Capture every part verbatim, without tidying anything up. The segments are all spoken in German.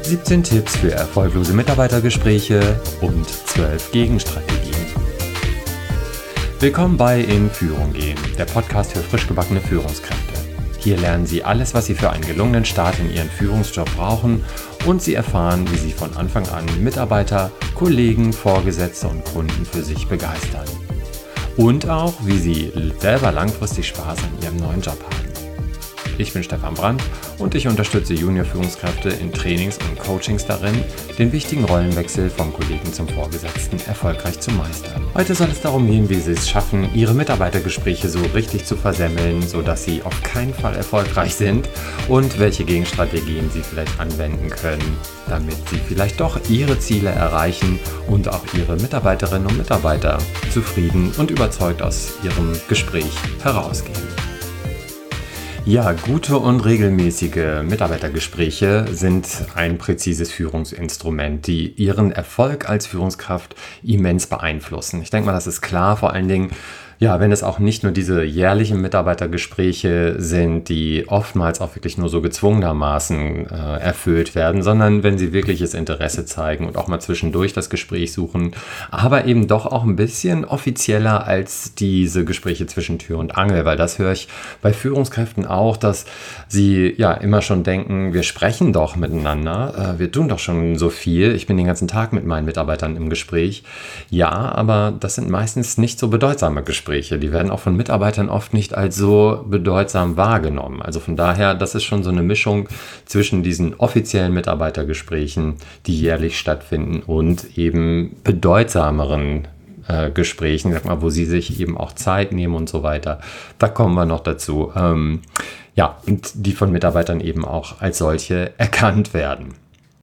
siebzehn Tipps für erfolglose Mitarbeitergespräche und zwölf Gegenstrategien. Willkommen bei In Führung gehen, der Podcast für frisch gebackene Führungskräfte. Hier lernen Sie alles, was Sie für einen gelungenen Start in Ihren Führungsjob brauchen und Sie erfahren, wie Sie von Anfang an Mitarbeiter, Kollegen, Vorgesetzte und Kunden für sich begeistern. Und auch, wie Sie selber langfristig Spaß an Ihrem neuen Job haben. Ich bin Stefan Brandt und ich unterstütze Junior-Führungskräfte in Trainings und Coachings darin, den wichtigen Rollenwechsel vom Kollegen zum Vorgesetzten erfolgreich zu meistern. Heute soll es darum gehen, wie Sie es schaffen, Ihre Mitarbeitergespräche so richtig zu versemmeln, sodass sie auf keinen Fall erfolgreich sind und welche Gegenstrategien Sie vielleicht anwenden können, damit Sie vielleicht doch Ihre Ziele erreichen und auch Ihre Mitarbeiterinnen und Mitarbeiter zufrieden und überzeugt aus Ihrem Gespräch herausgehen. Ja, gute und regelmäßige Mitarbeitergespräche sind ein präzises Führungsinstrument, die Ihren Erfolg als Führungskraft immens beeinflussen. Ich denke mal, das ist klar, vor allen Dingen, ja, wenn es auch nicht nur diese jährlichen Mitarbeitergespräche sind, die oftmals auch wirklich nur so gezwungenermaßen äh, erfüllt werden, sondern wenn sie wirkliches Interesse zeigen und auch mal zwischendurch das Gespräch suchen, aber eben doch auch ein bisschen offizieller als diese Gespräche zwischen Tür und Angel, weil das höre ich bei Führungskräften auch, dass sie ja immer schon denken, wir sprechen doch miteinander, äh, wir tun doch schon so viel, ich bin den ganzen Tag mit meinen Mitarbeitern im Gespräch. Ja, aber das sind meistens nicht so bedeutsame Gespräche. Die werden auch von Mitarbeitern oft nicht als so bedeutsam wahrgenommen. Also von daher, das ist schon so eine Mischung zwischen diesen offiziellen Mitarbeitergesprächen, die jährlich stattfinden, und eben bedeutsameren äh, Gesprächen, sag mal, wo sie sich eben auch Zeit nehmen und so weiter. Da kommen wir noch dazu. Ähm, ja, und die von Mitarbeitern eben auch als solche erkannt werden.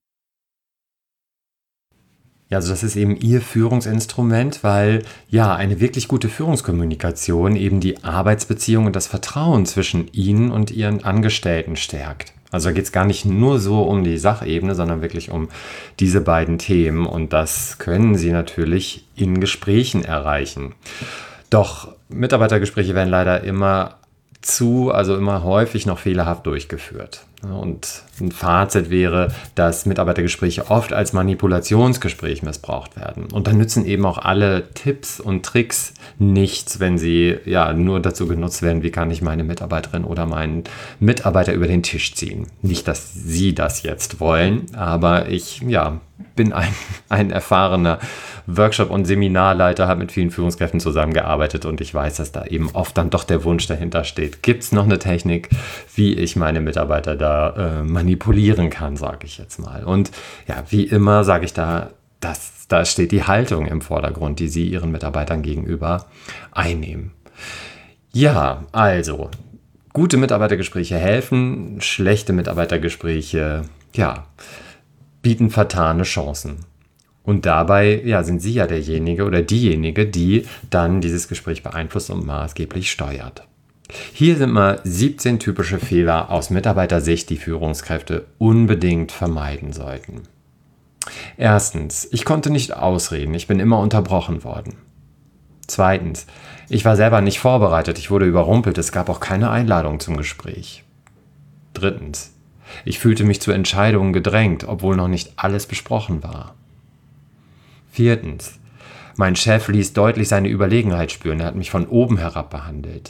Ja, also das ist eben Ihr Führungsinstrument, weil ja eine wirklich gute Führungskommunikation eben die Arbeitsbeziehung und das Vertrauen zwischen Ihnen und Ihren Angestellten stärkt. Also da geht es gar nicht nur so um die Sachebene, sondern wirklich um diese beiden Themen, und das können Sie natürlich in Gesprächen erreichen. Doch Mitarbeitergespräche werden leider immer zu, also immer häufig noch fehlerhaft durchgeführt. Und ein Fazit wäre, dass Mitarbeitergespräche oft als Manipulationsgespräch missbraucht werden. Und dann nützen eben auch alle Tipps und Tricks nichts, wenn sie ja nur dazu genutzt werden, wie kann ich meine Mitarbeiterin oder meinen Mitarbeiter über den Tisch ziehen. Nicht, dass Sie das jetzt wollen, aber ich ja, bin ein, ein erfahrener Workshop- und Seminarleiter, habe mit vielen Führungskräften zusammengearbeitet und ich weiß, dass da eben oft dann doch der Wunsch dahinter steht. Gibt es noch eine Technik, wie ich meine Mitarbeiter da äh, manipulieren kann, sage ich jetzt mal. Und ja, wie immer sage ich da, dass, da steht die Haltung im Vordergrund, die Sie Ihren Mitarbeitern gegenüber einnehmen. Ja, also, gute Mitarbeitergespräche helfen, schlechte Mitarbeitergespräche, ja, bieten vertane Chancen. Und dabei ja, sind Sie ja derjenige oder diejenige, die dann dieses Gespräch beeinflusst und maßgeblich steuert. Hier sind mal siebzehn typische Fehler aus Mitarbeitersicht, die Führungskräfte unbedingt vermeiden sollten. Erstens, ich konnte nicht ausreden, ich bin immer unterbrochen worden. Zweitens, ich war selber nicht vorbereitet, ich wurde überrumpelt, es gab auch keine Einladung zum Gespräch. Drittens, ich fühlte mich zu Entscheidungen gedrängt, obwohl noch nicht alles besprochen war. Viertens, mein Chef ließ deutlich seine Überlegenheit spüren, er hat mich von oben herab behandelt.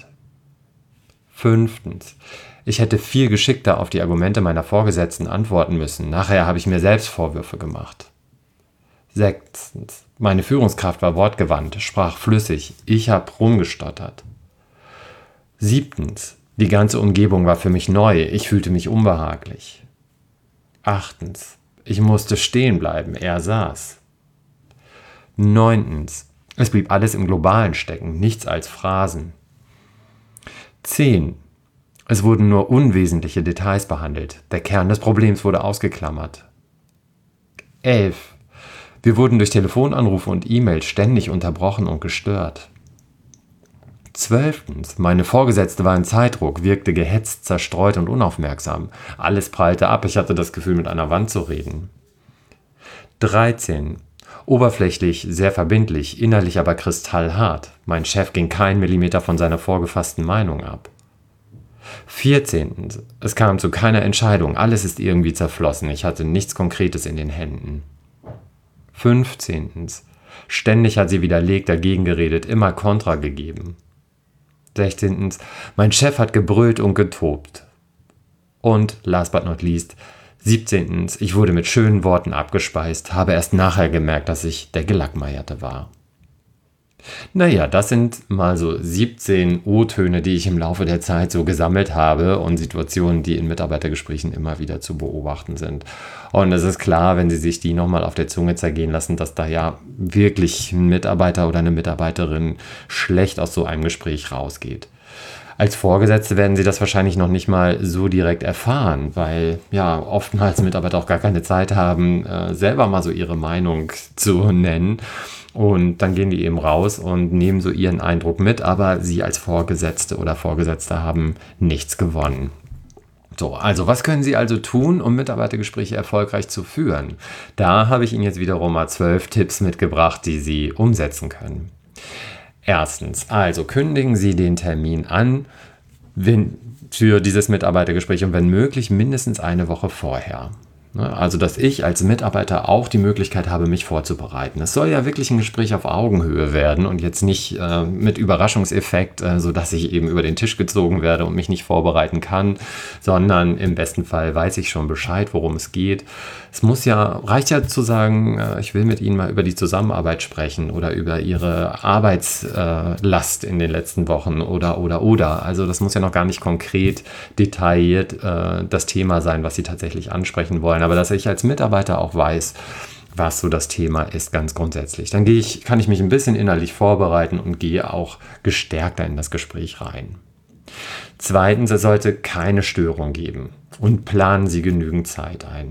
Fünftens, ich hätte viel geschickter auf die Argumente meiner Vorgesetzten antworten müssen. Nachher habe ich mir selbst Vorwürfe gemacht. Sechstens, meine Führungskraft war wortgewandt, sprach flüssig, ich habe rumgestottert. Siebtens, die ganze Umgebung war für mich neu, ich fühlte mich unbehaglich. Achtens, ich musste stehen bleiben, er saß. Neuntens, es blieb alles im Globalen stecken, nichts als Phrasen. Zehn. Es wurden nur unwesentliche Details behandelt. Der Kern des Problems wurde ausgeklammert. Elf. Wir wurden durch Telefonanrufe und E-Mails ständig unterbrochen und gestört. Zwölftens. Meine Vorgesetzte war in Zeitdruck, wirkte gehetzt, zerstreut und unaufmerksam. Alles prallte ab, ich hatte das Gefühl, mit einer Wand zu reden. Dreizehn. Oberflächlich, sehr verbindlich, innerlich aber kristallhart. Mein Chef ging keinen Millimeter von seiner vorgefassten Meinung ab. vierzehntens. Es kam zu keiner Entscheidung. Alles ist irgendwie zerflossen. Ich hatte nichts Konkretes in den Händen. fünfzehntens. Ständig hat sie widerlegt, dagegen geredet, immer Kontra gegeben. sechzehntens. Mein Chef hat gebrüllt und getobt. Und last but not least, siebzehntens. Ich wurde mit schönen Worten abgespeist, habe erst nachher gemerkt, dass ich der Gelackmeierte war. Naja, das sind mal so siebzehn O-Töne, die ich im Laufe der Zeit so gesammelt habe und Situationen, die in Mitarbeitergesprächen immer wieder zu beobachten sind. Und es ist klar, wenn Sie sich die nochmal auf der Zunge zergehen lassen, dass da ja wirklich ein Mitarbeiter oder eine Mitarbeiterin schlecht aus so einem Gespräch rausgeht. Als Vorgesetzte werden Sie das wahrscheinlich noch nicht mal so direkt erfahren, weil ja oftmals Mitarbeiter auch gar keine Zeit haben, äh, selber mal so ihre Meinung zu nennen. Und dann gehen die eben raus und nehmen so ihren Eindruck mit, aber Sie als Vorgesetzte oder Vorgesetzte haben nichts gewonnen. So, also was können Sie also tun, um Mitarbeitergespräche erfolgreich zu führen? Da habe ich Ihnen jetzt wiederum mal zwölf Tipps mitgebracht, die Sie umsetzen können. Erstens, also kündigen Sie den Termin an wenn, für dieses Mitarbeitergespräch und wenn möglich mindestens eine Woche vorher. Also, dass ich als Mitarbeiter auch die Möglichkeit habe, mich vorzubereiten. Es soll ja wirklich ein Gespräch auf Augenhöhe werden und jetzt nicht äh, mit Überraschungseffekt, äh, sodass ich eben über den Tisch gezogen werde und mich nicht vorbereiten kann, sondern im besten Fall weiß ich schon Bescheid, worum es geht. Es muss ja, reicht ja zu sagen, äh, ich will mit Ihnen mal über die Zusammenarbeit sprechen oder über Ihre Arbeitslast äh, in den letzten Wochen oder, oder, oder. Also, das muss ja noch gar nicht konkret, detailliert äh, das Thema sein, was Sie tatsächlich ansprechen wollen. Aber dass ich als Mitarbeiter auch weiß, was so das Thema ist, ganz grundsätzlich. Dann gehe ich, kann ich mich ein bisschen innerlich vorbereiten und gehe auch gestärkter in das Gespräch rein. Zweitens, es sollte keine Störung geben und planen Sie genügend Zeit ein.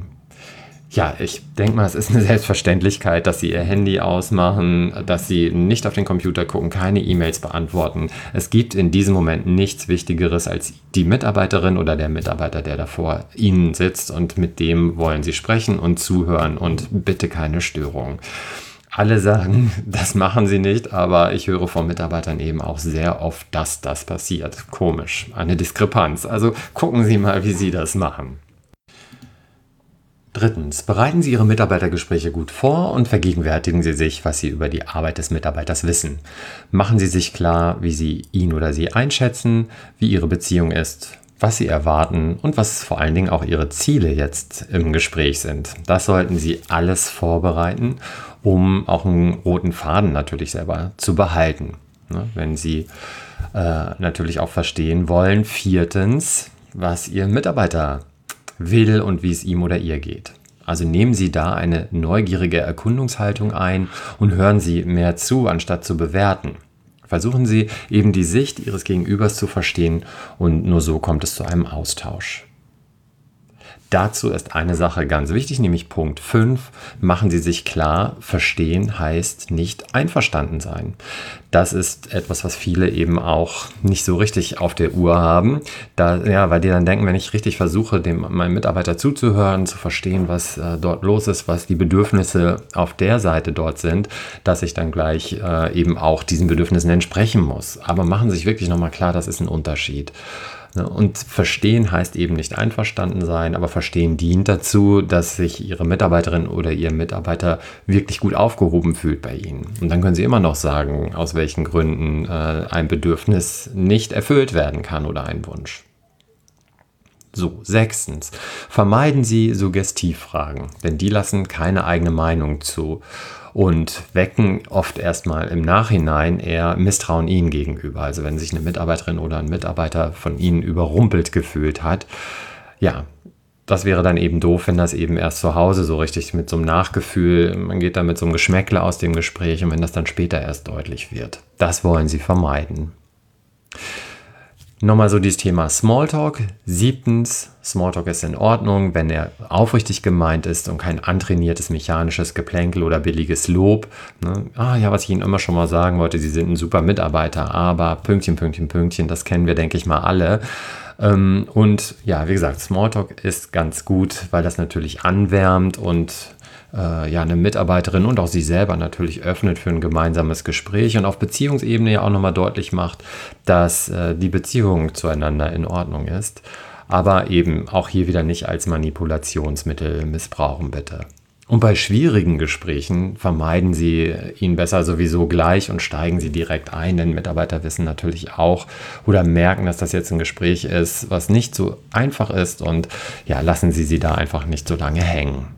Ja, ich denke mal, es ist eine Selbstverständlichkeit, dass Sie Ihr Handy ausmachen, dass Sie nicht auf den Computer gucken, keine E-Mails beantworten. Es gibt in diesem Moment nichts Wichtigeres als die Mitarbeiterin oder der Mitarbeiter, der da vor Ihnen sitzt und mit dem wollen Sie sprechen und zuhören und bitte keine Störung. Alle sagen, das machen sie nicht, aber ich höre von Mitarbeitern eben auch sehr oft, dass das passiert. Komisch, eine Diskrepanz. Also gucken Sie mal, wie Sie das machen. Drittens, bereiten Sie Ihre Mitarbeitergespräche gut vor und vergegenwärtigen Sie sich, was Sie über die Arbeit des Mitarbeiters wissen. Machen Sie sich klar, wie Sie ihn oder sie einschätzen, wie Ihre Beziehung ist, was Sie erwarten und was vor allen Dingen auch Ihre Ziele jetzt im Gespräch sind. Das sollten Sie alles vorbereiten, um auch einen roten Faden natürlich selber zu behalten. Ne? Wenn Sie äh, natürlich auch verstehen wollen, viertens, was Ihr Mitarbeiter will und wie es ihm oder ihr geht. Also nehmen Sie da eine neugierige Erkundungshaltung ein und hören Sie mehr zu, anstatt zu bewerten. Versuchen Sie eben die Sicht Ihres Gegenübers zu verstehen und nur so kommt es zu einem Austausch. Dazu ist eine Sache ganz wichtig, nämlich Punkt fünf. Machen Sie sich klar, verstehen heißt nicht einverstanden sein. Das ist etwas, was viele eben auch nicht so richtig auf der Uhr haben. Da, ja, weil die dann denken, wenn ich richtig versuche, dem, meinem Mitarbeiter zuzuhören, zu verstehen, was äh, dort los ist, was die Bedürfnisse auf der Seite dort sind, dass ich dann gleich äh, eben auch diesen Bedürfnissen entsprechen muss. Aber machen Sie sich wirklich nochmal klar, das ist ein Unterschied. Und verstehen heißt eben nicht einverstanden sein, aber verstehen dient dazu, dass sich Ihre Mitarbeiterin oder Ihr Mitarbeiter wirklich gut aufgehoben fühlt bei Ihnen. Und dann können Sie immer noch sagen, aus welchen Gründen äh, ein Bedürfnis nicht erfüllt werden kann oder ein Wunsch. So, sechstens, vermeiden Sie Suggestivfragen, denn die lassen keine eigene Meinung zu und wecken oft erstmal im Nachhinein eher Misstrauen Ihnen gegenüber. Also wenn sich eine Mitarbeiterin oder ein Mitarbeiter von Ihnen überrumpelt gefühlt hat, ja, das wäre dann eben doof, wenn das eben erst zu Hause so richtig mit so einem Nachgefühl, man geht dann mit so einem Geschmäckle aus dem Gespräch und wenn das dann später erst deutlich wird. Das wollen Sie vermeiden. Nochmal so dieses Thema Smalltalk. Siebtens, Smalltalk ist in Ordnung, wenn er aufrichtig gemeint ist und kein antrainiertes mechanisches Geplänkel oder billiges Lob. Ne? Ah ja, was ich Ihnen immer schon mal sagen wollte, Sie sind ein super Mitarbeiter, aber Pünktchen, Pünktchen, Pünktchen, das kennen wir, denke ich mal, alle. Ähm, und ja, wie gesagt, Smalltalk ist ganz gut, weil das natürlich anwärmt und äh, ja, eine Mitarbeiterin und auch sie selber natürlich öffnet für ein gemeinsames Gespräch und auf Beziehungsebene ja auch nochmal deutlich macht, dass äh, die Beziehung zueinander in Ordnung ist. Aber eben auch hier wieder nicht als Manipulationsmittel missbrauchen, bitte. Und bei schwierigen Gesprächen vermeiden Sie ihn besser sowieso gleich und steigen Sie direkt ein, denn Mitarbeiter wissen natürlich auch oder merken, dass das jetzt ein Gespräch ist, was nicht so einfach ist und ja, lassen Sie sie da einfach nicht so lange hängen.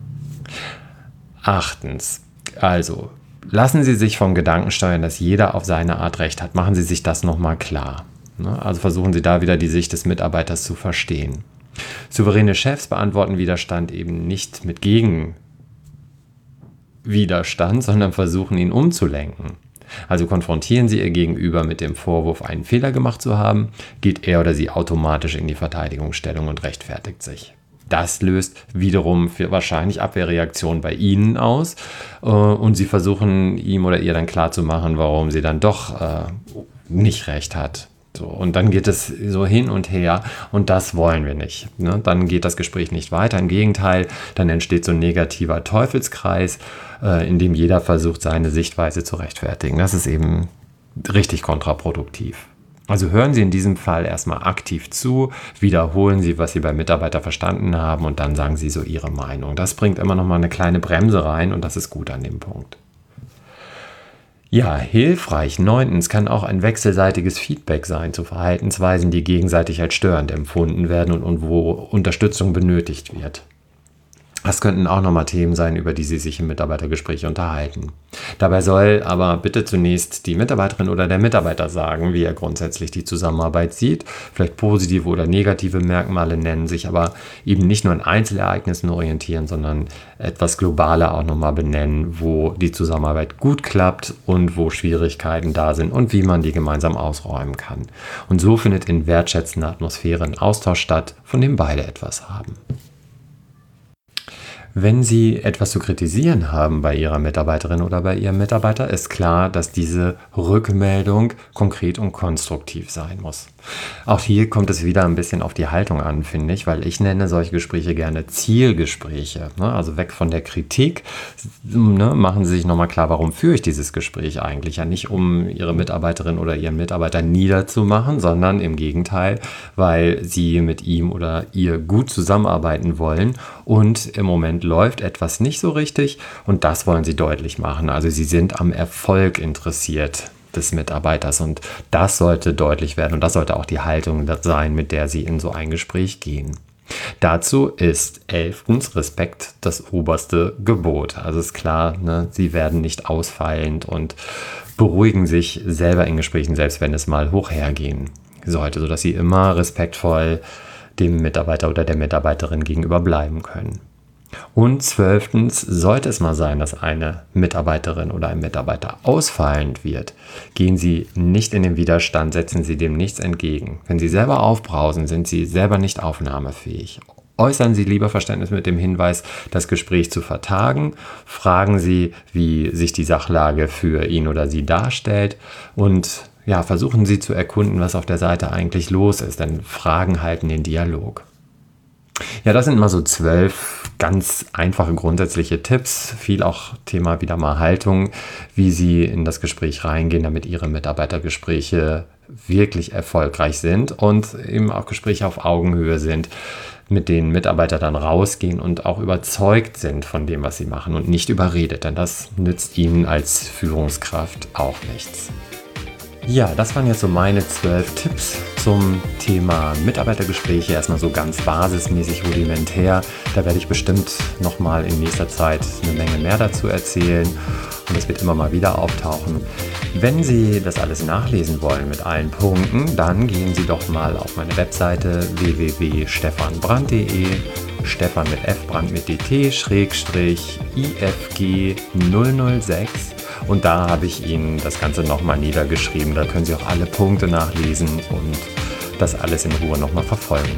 Achtens, also lassen Sie sich vom Gedanken steuern, dass jeder auf seine Art Recht hat. Machen Sie sich das nochmal klar. Also versuchen Sie da wieder die Sicht des Mitarbeiters zu verstehen. Souveräne Chefs beantworten Widerstand eben nicht mit Gegenwiderstand, sondern versuchen ihn umzulenken. Also konfrontieren Sie Ihr Gegenüber mit dem Vorwurf, einen Fehler gemacht zu haben, geht er oder sie automatisch in die Verteidigungsstellung und rechtfertigt sich. Das löst wiederum für wahrscheinlich Abwehrreaktionen bei Ihnen aus und Sie versuchen ihm oder ihr dann klarzumachen, warum sie dann doch äh, nicht recht hat. So, und dann geht es so hin und her und das wollen wir nicht. Ne? Dann geht das Gespräch nicht weiter. Im Gegenteil, dann entsteht so ein negativer Teufelskreis, äh, in dem jeder versucht, seine Sichtweise zu rechtfertigen. Das ist eben richtig kontraproduktiv. Also hören Sie in diesem Fall erstmal aktiv zu, wiederholen Sie, was Sie beim Mitarbeiter verstanden haben und dann sagen Sie so Ihre Meinung. Das bringt immer noch mal eine kleine Bremse rein und das ist gut an dem Punkt. Ja, hilfreich. Neuntens kann auch ein wechselseitiges Feedback sein zu Verhaltensweisen, die gegenseitig als störend empfunden werden und, und wo Unterstützung benötigt wird. Das könnten auch nochmal Themen sein, über die Sie sich im Mitarbeitergespräch unterhalten. Dabei soll aber bitte zunächst die Mitarbeiterin oder der Mitarbeiter sagen, wie er grundsätzlich die Zusammenarbeit sieht, vielleicht positive oder negative Merkmale nennen, sich aber eben nicht nur an Einzelereignissen orientieren, sondern etwas globaler auch nochmal benennen, wo die Zusammenarbeit gut klappt und wo Schwierigkeiten da sind und wie man die gemeinsam ausräumen kann. Und so findet in wertschätzender Atmosphäre ein Austausch statt, von dem beide etwas haben. Wenn Sie etwas zu kritisieren haben bei Ihrer Mitarbeiterin oder bei Ihrem Mitarbeiter, ist klar, dass diese Rückmeldung konkret und konstruktiv sein muss. Auch hier kommt es wieder ein bisschen auf die Haltung an, finde ich, weil ich nenne solche Gespräche gerne Zielgespräche. Also weg von der Kritik, machen Sie sich nochmal klar, warum führe ich dieses Gespräch eigentlich? Ja, nicht um Ihre Mitarbeiterin oder Ihren Mitarbeiter niederzumachen, sondern im Gegenteil, weil Sie mit ihm oder ihr gut zusammenarbeiten wollen und im Moment läuft etwas nicht so richtig und das wollen Sie deutlich machen. Also Sie sind am Erfolg interessiert des Mitarbeiters und das sollte deutlich werden und das sollte auch die Haltung sein, mit der Sie in so ein Gespräch gehen. Dazu ist elftens Respekt das oberste Gebot. Also ist klar, ne, Sie werden nicht ausfallend und beruhigen sich selber in Gesprächen, selbst wenn es mal hoch hergehen sollte, sodass Sie immer respektvoll dem Mitarbeiter oder der Mitarbeiterin gegenüber bleiben können. Und zwölftens, sollte es mal sein, dass eine Mitarbeiterin oder ein Mitarbeiter ausfallend wird, gehen Sie nicht in den Widerstand, setzen Sie dem nichts entgegen. Wenn Sie selber aufbrausen, sind Sie selber nicht aufnahmefähig. Äußern Sie lieber Verständnis mit dem Hinweis, das Gespräch zu vertagen. Fragen Sie, wie sich die Sachlage für ihn oder sie darstellt und ja, versuchen Sie zu erkunden, was auf der Seite eigentlich los ist, denn Fragen halten den Dialog. Ja, das sind mal so zwölf ganz einfache grundsätzliche Tipps, viel auch Thema wieder mal Haltung, wie Sie in das Gespräch reingehen, damit Ihre Mitarbeitergespräche wirklich erfolgreich sind und eben auch Gespräche auf Augenhöhe sind, mit denen Mitarbeiter dann rausgehen und auch überzeugt sind von dem, was sie machen und nicht überredet, denn das nützt Ihnen als Führungskraft auch nichts. Ja, das waren jetzt so meine zwölf Tipps zum Thema Mitarbeitergespräche. Erstmal so ganz basismäßig rudimentär. Da werde ich bestimmt nochmal in nächster Zeit eine Menge mehr dazu erzählen. Und es wird immer mal wieder auftauchen. Wenn Sie das alles nachlesen wollen mit allen Punkten, dann gehen Sie doch mal auf meine Webseite w w w punkt stefan brand punkt de, Stefan mit F, Brand mit D T, Schrägstrich, I F G null null sechs. Und da habe ich Ihnen das Ganze nochmal niedergeschrieben. Da können Sie auch alle Punkte nachlesen und das alles in Ruhe nochmal verfolgen.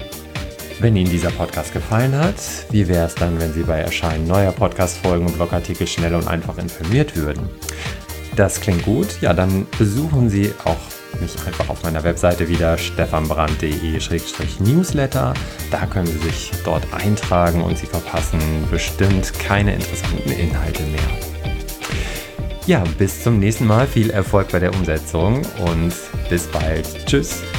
Wenn Ihnen dieser Podcast gefallen hat, wie wäre es dann, wenn Sie bei Erscheinen neuer Podcast-Folgen und Blogartikel schnell und einfach informiert würden? Das klingt gut. Ja, dann besuchen Sie auch mich einfach auf meiner Webseite wieder stefanbrand punkt de slash newsletter. Da können Sie sich dort eintragen und Sie verpassen bestimmt keine interessanten Inhalte mehr. Ja, bis zum nächsten Mal. Viel Erfolg bei der Umsetzung und bis bald. Tschüss.